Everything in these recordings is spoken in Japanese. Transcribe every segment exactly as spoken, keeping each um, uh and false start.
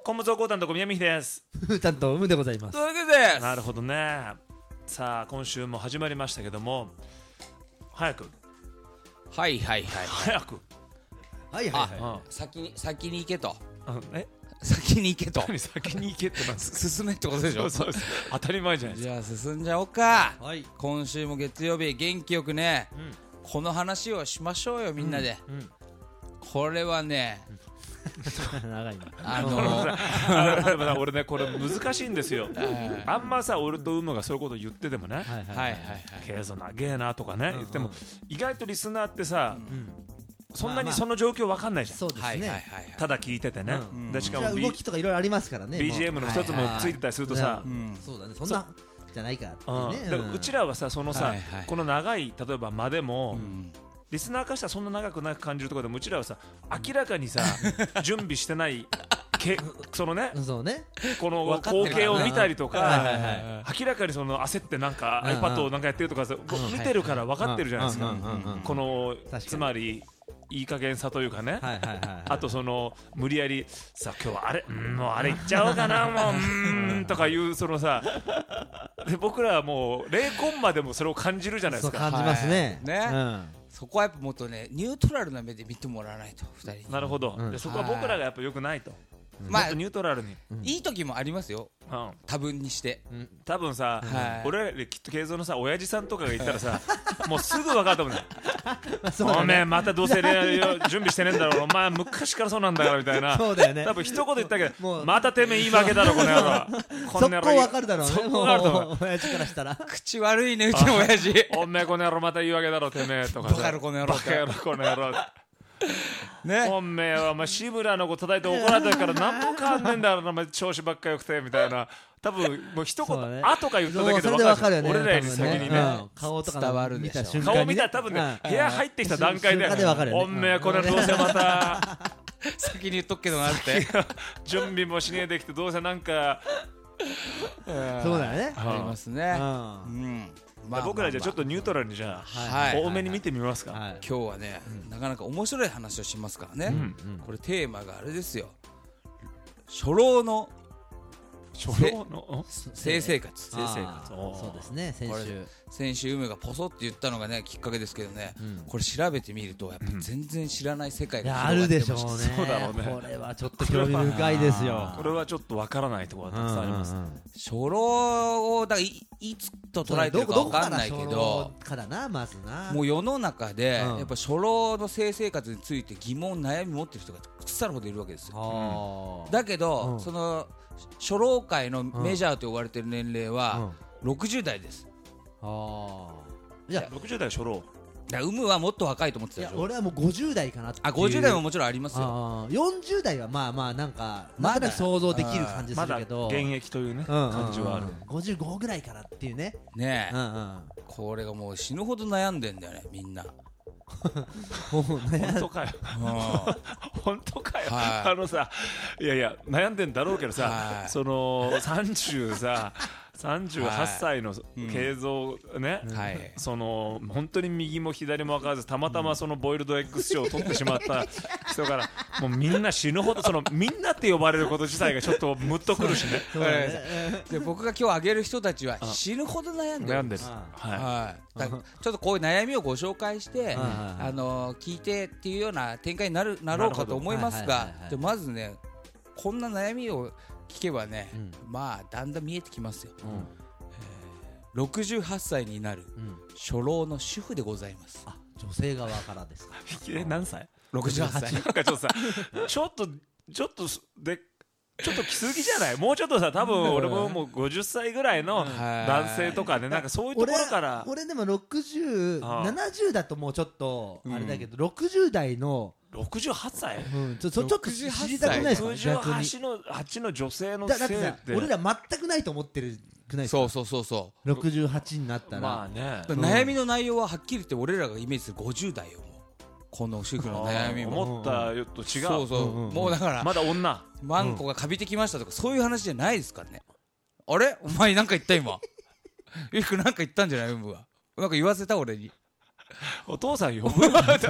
コムゾーコータンとこ宮美です担当うむでございます。 というわけでなるほどね。さあ今週も始まりましたけども、早くはいはいはい早くはいはいはうん先に先に行けとあえ先に行けと何先に行けってなんですか進めってことでしょ。 そうそう当たり前じゃないですじゃあ進んじゃおうか。 い。はい。 今週も月曜日元気よくね、 うんこの話をしましょうよみんなで、 か、うんこれはね長いな。 ああののさあでもな俺ねこれ難しいんですよ。 はいあんまさ俺とウムがそういうこと言っててもね、 はいはいはいはいケーゾ長えなとかねうん言っても、意外とリスナーってさ、 うん。 そんなにまあまあその状況わかんないじゃん。 そうですはいはいはいね。 はいただ聞いててね、 うんでしかも、 それは B、 動きとかいろいろありますからね。 ビージーエム の一つもついてたりするとさ、 ううんそうだね。そんなじゃないかってうんいうね。 だからうちらはさそのさ、 はいはいこの長い例えば間でも、 うんリスナーからしたらそんな長くなく感じるところでもうちらはさ明らかにさ準備してないけそのねうんそうね。 この分かってるからね光景を見たりとか、 はいはいはい明らかにその焦ってなんかうんうん iPad をなんかやってるとかさ、こう見てるから分かってるじゃないですか、 うんうんうんうんこの確かにつまりいい加減さというかね、 はいはいはいはい。 あとその無理やりさ今日はあれうんもうあれいっちゃおうかなもううーんとかいうそのさで僕らはもうゼロコンマでもそれを感じるじゃないですか。 そう感じますね。 はいねうん。 そこはやっぱもっとねニュートラルな目で見てもらわないとふたりに。 なるほど、 うんでそこは僕らがやっぱ良くないと、 まあもっとニュートラルに、 いい時もありますよ、 うん、 多分にして。 多分さ、 はい俺らできっと慶三のさ親父さんとかが言ったらさもうすぐ分かると思うねまあそうだね。 おめえまたどうせ恋愛を準備してねえんだろうお前昔からそうなんだからみたいなそうだよね多。分一言言ったけもうどまたてめえ言い訳だろこの野郎こ速の野郎攻わかるだろうね。 速攻わかると思うもう親父からしたら。 口悪いねうちの親父おめえこの野郎また言い訳だろてめえとかさバカ野郎この野郎バカ野郎この野郎ねおめえはお前志村の子叩いて怒られたから何も変わんねえんだろお前調子ばっかよくてみたいな多分もう一そうだね言あとか言っただけでもうそれでわかるよね。 俺らより先にね多分うん顔とか伝わるでしょ見た瞬間にね。 顔見たら多分ねうん部屋入ってきた段階で瞬間でわかるよねおめえこれどうせまた先に言っとくけどなって準備もしねえできてどうせなんかそうだよね。 ありますね。 うん。 うんまあ僕らじゃあちょっとニュートラルにじゃあはい多めに見てみますか。 はい。 今日はね、なかなか面白い話をしますからね、 うんこれテーマがあれですよ、初老の初老の性生活。 性生活あーそうですね。先これ週。 先週梅がポソって言ったのがねきっかけですけどね、 うんこれ調べてみるとやっぱ全然知らない世界いやがあるでしょう広がってまね。 そうだろうねこれはちょっと興味深いですよ。 これはちょっとわからないところがたくさんあります。 うんうんうんした初老をだからいいつと捉えてるかわかんないけど、 どこからなまずな。 もう世の中でうんやっぱ初老の性生活について疑問悩み持ってる人が腐るほどいるわけですよ。 あーだけど、 うんその初老界のメジャーと呼ばれてる年齢はろくじゅう代です。 ああ。いやろくじゅう代初老。 だから有無はもっと若いと思っていやたでしょ。 俺はもうごじゅう代かなっていう。 あごじゅう代ももちろんありますよ。 あーよんじゅう代はまあまあなんかまだなんとなく想像できる感じすまだるけど。 現役というねうんうんうん感じはある。 ごじゅうごぐらいからっていうね。 ねえ、 うんうん。 これがもう死ぬほど悩んでんだよねみんな。 もうね。 本当かよ。 うん本当かよ。 はいあのさいやいや悩んでんだろうけどさはいそのさんじゅうささんじゅうはっさいのうん慶三ね。 はい。 その本当に右も左も分からずたまたまそのボイルドエッグス賞を取ってしまった人からもうみんな死ぬほどそのみんなって呼ばれること自体がちょっとムッとくるしねそうだね。 で僕が今日挙げる人たちは死ぬほど悩んでる悩んでるあははい、だちょっとこういう悩みをご紹介して、 うんあの聞いてっていうような展開になるなろうかと思いますがなるほどはいはいはいはいでまずねこんな悩みを聞けばね、 うんまあだんだん見えてきますよ。 うんろくじゅうはっさいになるうん初老の主婦でございます。 あ女性側からですか。 いえ何歳ろくじゅうはっさいなんかちょっとさちょっとちょっとでちょっと来すぎじゃないもうちょっとさ多分俺ももうごじゅっさいぐらいの男性とかねなんかそういうところから俺俺でもろくじゅう、 ああななじゅうだともうちょっとあれだけど、ろくじゅう代の、 ろくじゅうはっさいうん、ちょちょちょっと知りたくないですかろくじゅう逆に。 はちのはちの女性のだだってさ性って俺ら全くないと思ってるくないですか。 そうそうそうそろくじゅうはちになったら、 まあねう、悩みの内容ははっきり言って俺らがイメージするごじゅう代よもうこの主婦の悩みも思ったよと違うそうそう、 うんうんうんもうだから、 まだ女マンコがカビてきましたとかそういう話じゃないですからね。あれお前なんか言った今ゆうきくんなんか言ったんじゃないうんぶはなんか言わせた俺にお父さんよ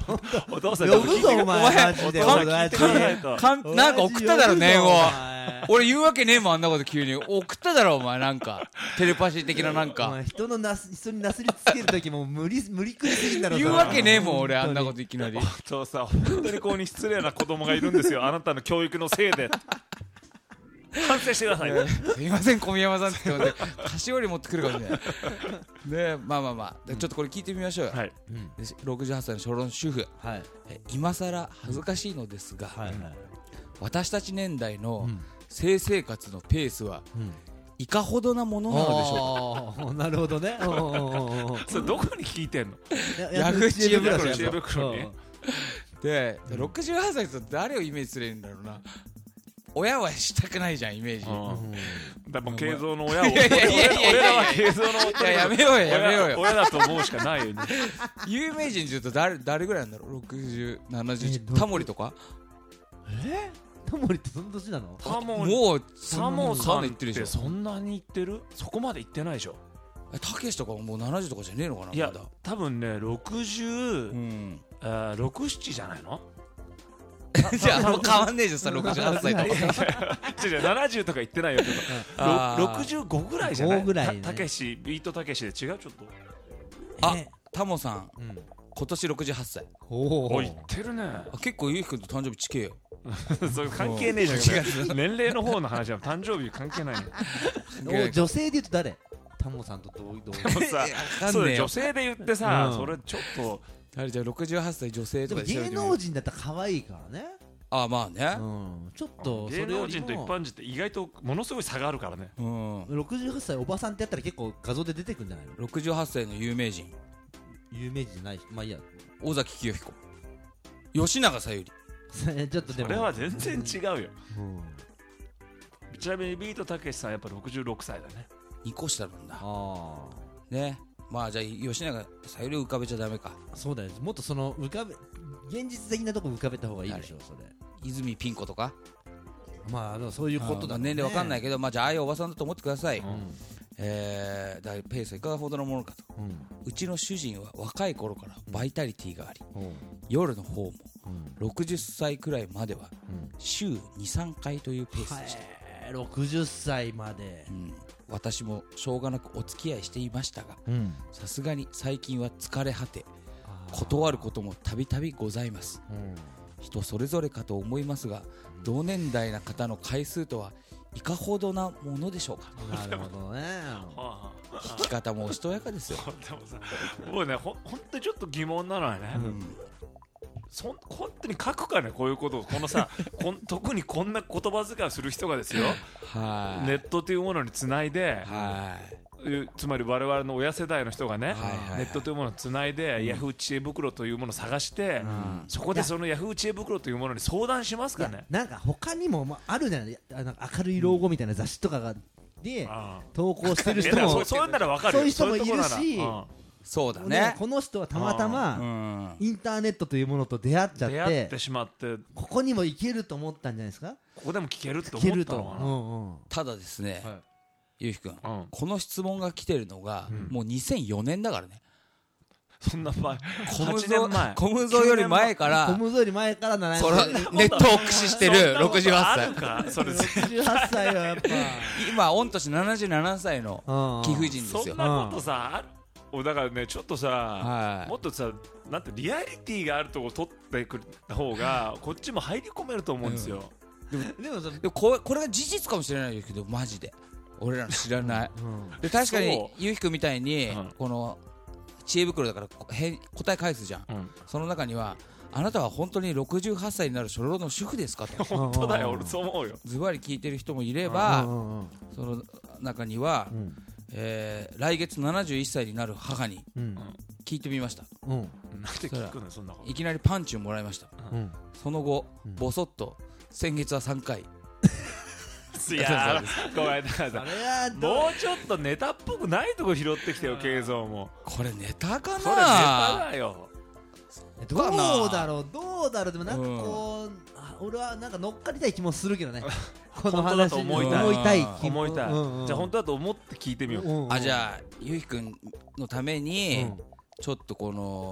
お父さん呼ぶぞお前お前マジでお父さん親父聞いてくれないとかんなんか送っただろ念を親父呼ぶぞお前俺言うわけねえもんあんなこと急に送っただろお前なんかテレパシー的ななんおか前人のなす人になすりつける時も無理無理くりすぎんだろ言うわけねえもん俺あんなとこといきなりお父さん本当にここに失礼な子供がいるんですよあなたの教育のせいで反省してくださいすいません小宮山さんって言って菓子折り持ってくるかもしれないねまあまあまあでちょっとこれ聞いてみましょうよ、 はいでろくじゅうはっさいの初老主婦はいえ今さら恥ずかしいのですが、 はいはい私たち年代のうん性生活のペースはうんいかほどなものなのでしょうかあーなるほどねうんうんうんうんそれどこに聞いてんのやヤフー知恵袋や知恵袋にうんでろくじゅうはっさいと誰をイメージすればいいんだろうな親はしたくないじゃんイメージうんうんだからもう慶三の親をいやいやいやいやいや俺らは慶三のいややめようよやめようよ親だと思うしかないよね有名人で言うと誰誰ぐらいなんだろうろくじゅう、ななじゅうえどタモリとかえタモリってその年なのタモもうタモさんっ言ってるでしょてそんなに言ってるそこまで言ってないでしょえたけしとかももうななじゅうとかじゃねえのかないやまだ多分ねろくじゅううんろく、ななじゃないのじゃあもう変わんねえじゃんさろくじゅうはっさいと違う違うななじゅうとか言ってないよあーろくじゅうごぐらいじゃないごぐらいねたたけしビートたけしで違うちょっとあえタモさんうん今年ろくじゅうはっさいおおい言ってるねあ結構ゆうきくんと誕生日近えよそれ関係ねえじゃん違う年齢の方の話は誕生日関係ないよお女性で言うと誰タモさんと同同でもさわかんねえよそれ女性で言ってさ、 うんそれちょっとあれじゃあろくじゅうはっさい女性とでも芸かで調べてみる能人だったら可愛いからねあまあねうんちょっとそれ芸能よりも人と一般人って意外とものすごい差があるからねうんろくじゅうはっさいおばさんってやったら結構画像で出てくるんじゃないのろくじゅうはっさいの有名人有名人じゃないしまあいいや尾崎清彦吉永小百合ちょっとでもそれは全然違うようんちなみにビートたけしさんやっぱろくじゅうろくさいだねにこ下なんだあねまあじゃあ吉永小百合を浮かべちゃダメかあそうだよもっとその浮かべ現実的なとこ浮かべた方がいいでしょそれ泉ピン子とかまあでもそういうことだあー年齢わかんないけけどまあじゃあああいうおばさんだと思ってください、 うんえー、だペースはいかほどのものかとどうんうちの主人は若い頃からバイタリティがありうん夜の方もうんろくじゅっさいくらいまではうん週に、さんかいというペースでした、 へーろくじゅっさいまでうん、私もしょうがなくお付き合いしていましたがうんさすがに最近は疲れ果てあー断ることもたびたびございますうん人それぞれかと思いますが同年代な方の回数とはいかほどなものでしょうかなるほどねは聞き方もおしとやかですよ、 あでもさ僕ねほほんとにちょっと疑問なのはね、 うんそん本当に書くかねこういうことをこのさこん特にこんな言葉遣いをする人がですよはいネットというものにつないではいいうつまり我々の親世代の人がね、 はいはいはいネットというものをつないで、ヤフー知恵袋というものを探して、 んそこでそのヤフー知恵袋というものに相談しますいやかね。 なんか他にもまああるじゃないあの明るい老後みたいな雑誌とかがでああ投稿してる人もいやだからそうそういうならわかるよ。 そういう人もいるしそういうとこならそうだねねこの人はたまたうまんインターネットというものと出会っちゃっうん出会っててしまってここにも行けると思ったんじゃないですかここでも聞けるって聞けると思ったのかな。 うんうんただですね、 はいゆうひくんうんこの質問が来てるのが、 うんもうにせんよねんだからねそんな前コムはちねんまえゾコムゾより前からコムゾより前からななそのネットを駆使してるろくじゅうはっさいそんなことあるかそれろくじゅうはっさいはやっぱ今御年ななじゅうななさいのうん貴婦人ですよそんなことさあるおだからねちょっとさ、 はいもっとさなんてリアリティがあるとこ取ってくれた方がこっちも入り込めると思うんですよ、 でもそのでもこれこれが事実かもしれないですけどマジで俺らの知らないうんで確かにそうゆうひくんみたいに、 うんこの知恵袋だからこへん答え返すじゃんうんその中にはあなたは本当にろくじゅうはっさいになる初老の主婦ですかと本当だようん俺そう思うよズバリ聞いてる人もいれうばんうんうんその中には、 うんえー来月ななじゅういっさいになる母にうん聞いてみましたうんなんで聞くのそんなこといきなりパンチをもらいましたうんその後、 うんボソッと先月はさんかいいやーごめんなさいそれはどうもうちょっとネタっぽくないとこ拾ってきてよ慶三もこれネタかなそれネタだよどうだろうどうだろうでもなんかこう、あ俺はなんか乗っかりたい気もするけどねこの本当だと話に思いたい思いたい気も思いたい、 うんうんじゃあ本当だと思って聞いてみよう、 うんうんあじゃあゆうひくんのために、 うんちょっとこの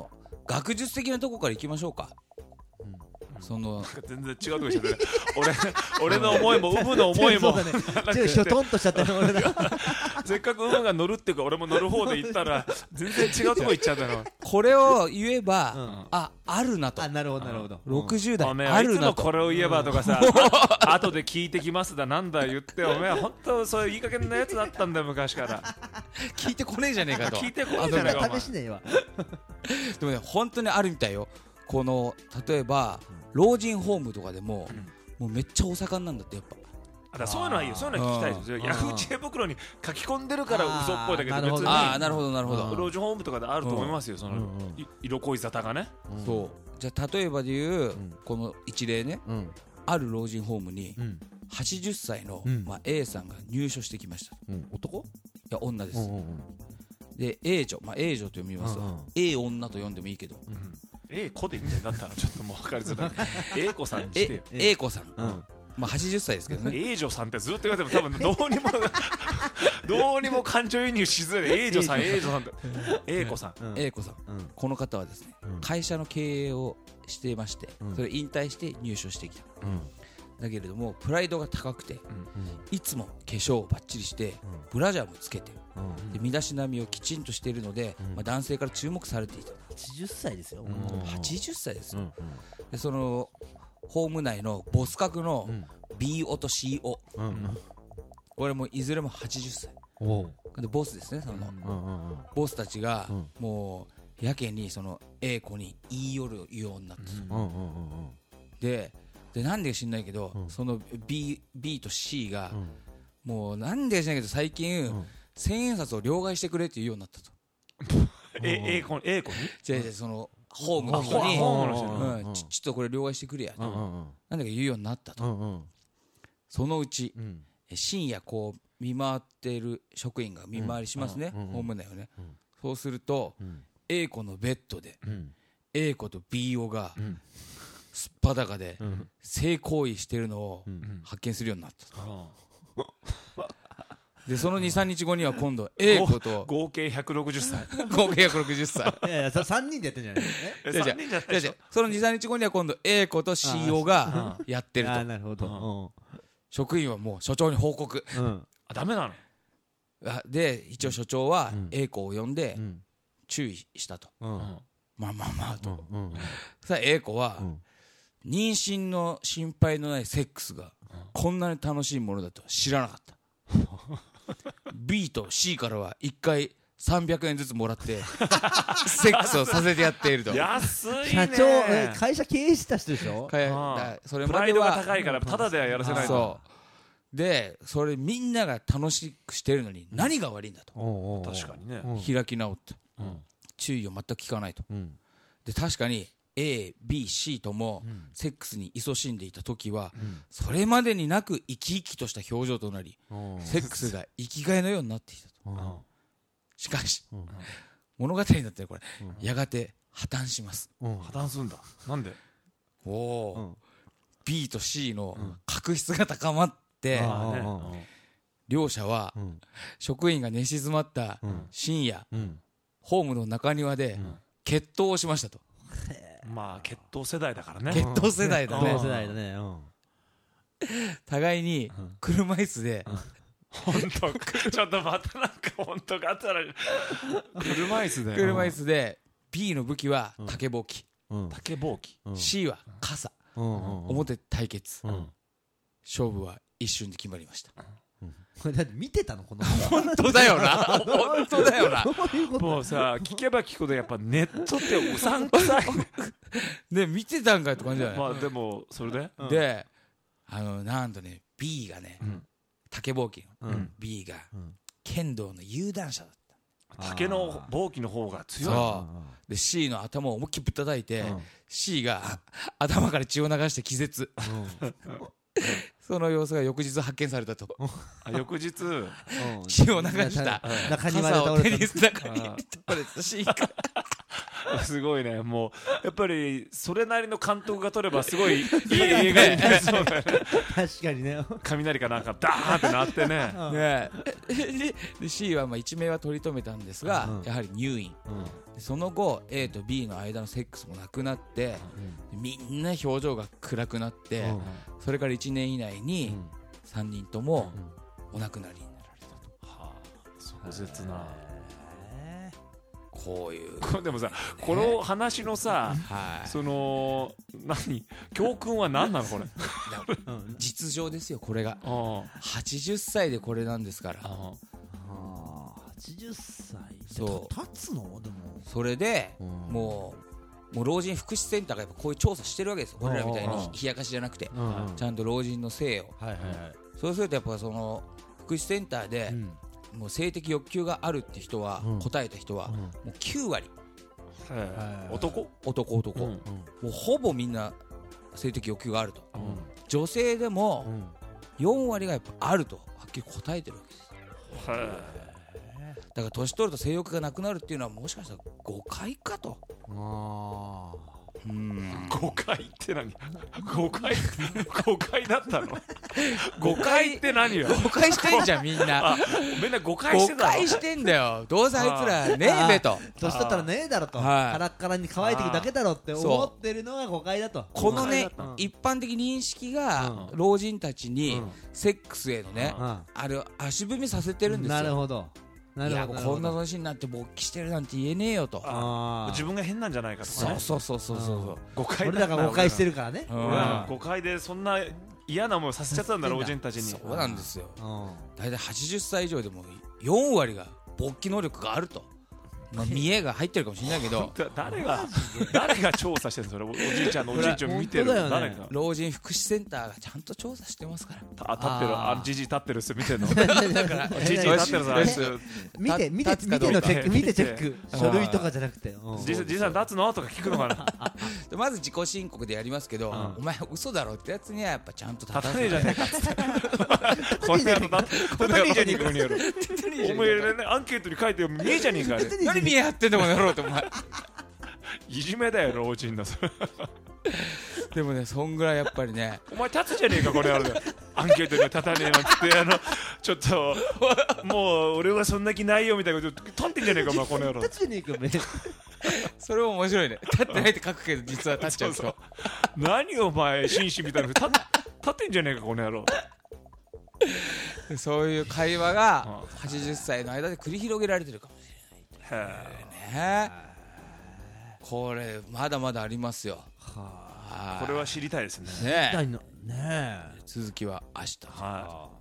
学術的なとこから行きましょうか。その全然違うとこしちゃって俺俺の思いもウムの思いもそうだねちょっとひょとんとしちゃったね俺らせっかくウムが乗るっていうか俺も乗る方で行ったら全然違うとこ行っちゃったの。 これを言えば、 うん、 ああるなと。 あなるほどなるほど。 ろくじゅう代おめえあるなと。 いつもこれを言えばとかさ、うん、後で聞いてきますだなんだ言っておめえ本当そういういい加減なやつだったんだよ昔から聞いてこねえじゃねえかと聞いてこねえじゃねえかお前試しねえわでもね本当にあるみたいよ。この例えば老人ホームとかでも、うん、もうめっちゃお盛んなんだってやっぱ。 あだそういうのはいいよ。そういうのは聞きたいですよ。ヤフー知恵袋に書き込んでるから嘘っぽいだけど別にああなるほどなるほど。 老人ホームとかであると思いますよ。その、うんうん、色恋沙汰がね、 うん、そうじゃあ例えばでいう、うん、この一例ね、うん、ある老人ホームに、うん、はちじゅっさいの、うんまあ、A さんが入所してきました、 うん、男？ いや女です、うんうんうん、で A 女、まあ、A 女と読みますと、うんうん、A 女と読んでもいいけど、うん A 子でいいんだよ。だったらちょっともう分かりづらいA 子さんにしてよ。 A 子さん、うん、まあはちじゅっさいですけどね。 A 女さんってずっと言われても多分どうにもどうにも感情移入しづらい。 A 女さん A 女さんって A 子さん、 うん、A 子さん、うん、この方はですね、うん、会社の経営をしていまして、うん、それ引退して入所してきた、うん、だけれどもプライドが高くて、うん、いつも化粧をバッチリして、うん、ブラジャーもつけてる、うん、で身だしなみをきちんとしているので、うんまあ、男性から注目されていた。 はちじゅっさいですよ、うん、 はちじゅっさいですよ、うん、でそのホーム内のボス格の ビーオ と シーオ、うん、これもいずれもはちじゅっさいでボスですね。その、うんうんうん、ボスたちがもうやけにその A 子に言い寄るようになって、うんうんうんうん、で, でなんでか知んないけど、うん、その B, B と C が、うん、もうなんでか知らないけど最近、うん、千円札を両替してくれって言うようになったとえ A 子に A 子にじゃあそのホームの人に、うん、ち, ちょっとこれ両替してくれやと、うんうんうん、なんだか言うようになったと、うんうん、そのうち、うん、深夜こう見回っている職員が見回りしますね、うんうんうん、ホーム内をね、うん、そうすると、うん、A 子のベッドで、うん、A 子と B 子が、うん、すっぱだかで、うん、性行為してるのを発見するようになったと、うんでその にさんにちごには今度 A 子と合計ひゃくろくじゅっさい合計ひゃくろくじゅっさいいやいやさんにんでやってんじゃないえさんにんじゃないでしょ。 その にさんにちごには今度 A 子と シーオー がやってると。 あなるほど、 うん、職員はもう所長に報告、うん、 あダメなので一応所長は A 子を呼んで注意したと、うん、まあまあまあと、うんうん、さあ A 子は、うん、妊娠の心配のないセックスがこんなに楽しいものだと知らなかったB と C からはいっかいさんびゃくえんずつもらってセックスをさせてやっていると。 安いね。 社長会社経営した人でしょ。 それプライドが高いからただではやらせないと。 そうでそれみんなが楽しくしてるのに何が悪いんだと、 うん、確かにね開き直って、うん、注意を全く聞かないと、うん、で確かに A、B、C ともセックスに勤しんでいた時は、うん、それまでになく生き生きとした表情となり、うん、セックスが生きがいのようになっていたと、うん、しかし、うん、物語になってこれ、うん、やがて破綻します、 うん、破綻するんだ。なんでおお、うん、B と C の確執が高まって、うんね、両者は、うん、職員が寝静まった深夜、うん、ホームの中庭で、うん、決闘をしましたと。 まあ決闘世代だからね。 決闘世代だね。 決闘世代だね、うん、 互いに車椅子で、 本当ちょっとまたなんか本当があったら車椅子で車椅子で B の武器は竹ぼうき、 うん、竹ぼうき、 うん、C は傘、うん、表対決、うん、勝負は一瞬で決まりました、 うん、これだって見てたのこの本当だよな本当だよなもうさ聞けば聞くほどやっぱネットってうさんくさいで見てたんかって感じじゃない。 まあでもそれで、 うん、であのなんとね B がね、うん、竹ぼうき、うん、B が、うん、剣道の有段者だった。 竹のぼうきの方が強い。 そうで C の頭を思いっきりぶったたいて、うん、C が頭から血を流して気絶、うん、その様子が翌日発見されたとあ翌日、うん、 血を流した中庭で傘を手に中に倒れた C がすごいね。もうやっぱりそれなりの監督が撮ればすごいいい映画になりそうだよね。 確かにね。 雷かなんかダーンってなってね。 ねでで C はまあ一命は取り留めたんですが、 うんやはり入院、 うんでその後 A と B の間のセックスもなくなって、みんな表情が暗くなって、 うんそれからいちねん以内にうんさんにんともお亡くなりになられたと。 はあ、壮絶な。 へこういうこれでもさ、この話のさ、 はいその何教訓は何なのこれ。 ーうん実情ですよこれが。 あはちじゅっさいでこれなんですから。 ああーはちじゅっさいそうた立つのでもそれでうんもうもう老人福祉センターがやっぱこういう調査してるわけですよ。俺らみたいにうん冷やかしじゃなくてうんうんちゃんと老人の性を。 はいはいはいそうするとやっぱその福祉センターでうんもう性的欲求があるって人は、 うん答えた人は、 うんもうきゅう割はい男男男、 うんもうほぼみんな性的欲求があると、 うん女性でうもんよん割がやっぱあるとはっきり答えてるわけですよ。 はいだから年取ると性欲がなくなるっていうのはもしかしたら誤解かと。 あうん誤解って何？誤解誤解だったの？誤解って何よ？ 誤解してんじゃんみんな。 あ、みんな誤解し誤てたの？ 解してんだよ。どうせあいつらねえべと。 年取ったらねえだろとはいカラッカラに乾いていくだけだろって思ってるのが誤解だとこのね誤解だった一般的認識がうん老人たちにうんセックスへのねうんあれを足踏みさせてるんですよ。 なるほどないるやほどこんな年になって勃起してるなんて言えねえよと。 あー自分が変なんじゃないかとかね。 そうそうそうそうそう誤解俺らが誤解してるからねうん俺ら誤解でそんな嫌な思いをさせちゃったんだ老人たちに。 そうなんですよ。 うん大体はちじゅっさい以上でもよん割が勃起能力があると。まあ見栄が入ってるかもしれないけどだ誰が誰が調査してるのそれおおじいちゃんのおじいちゃん見てる本当だよね誰が老人福祉センターがちゃんと調査してますから。 あ立ってるあーあじじい立ってるっす見てんのだからじじい立ってるさあいつ見て見て立つか見てのチェック見てチェッ見ク書類とかじゃなくてうんじいさんじいさん立つのとか聞くのかなでまず自己申告でやりますけど、 んお前嘘だろってやつにはやっぱちゃんと立た立たねえじゃねえかっつってこれやろだこれねえじゃねえかこの野郎お前ねアンケートに書いてよ見えじゃねえかあれ何見え張ってんだこの野郎ってお前。 いじめだよ老人のそれでもねそんぐらいやっぱりねお前立つじゃねえかこの野郎アンケートには立たねえのっつってあのちょっともう俺はそんな気ないよみたいなこと立ってんじゃねえかお前この野郎立つじゃねえかめそれも面白いね。立ってないって書くけど実は立っちゃうそとう何お前紳士みたいな立立ってんじゃねえかこの野郎そういう会話がははちじゅっさいの間で繰り広げられてるかもしへえれないね。これまだまだありますよ。 ははいこれは知りたいですねねあねえ続きは明日。 はい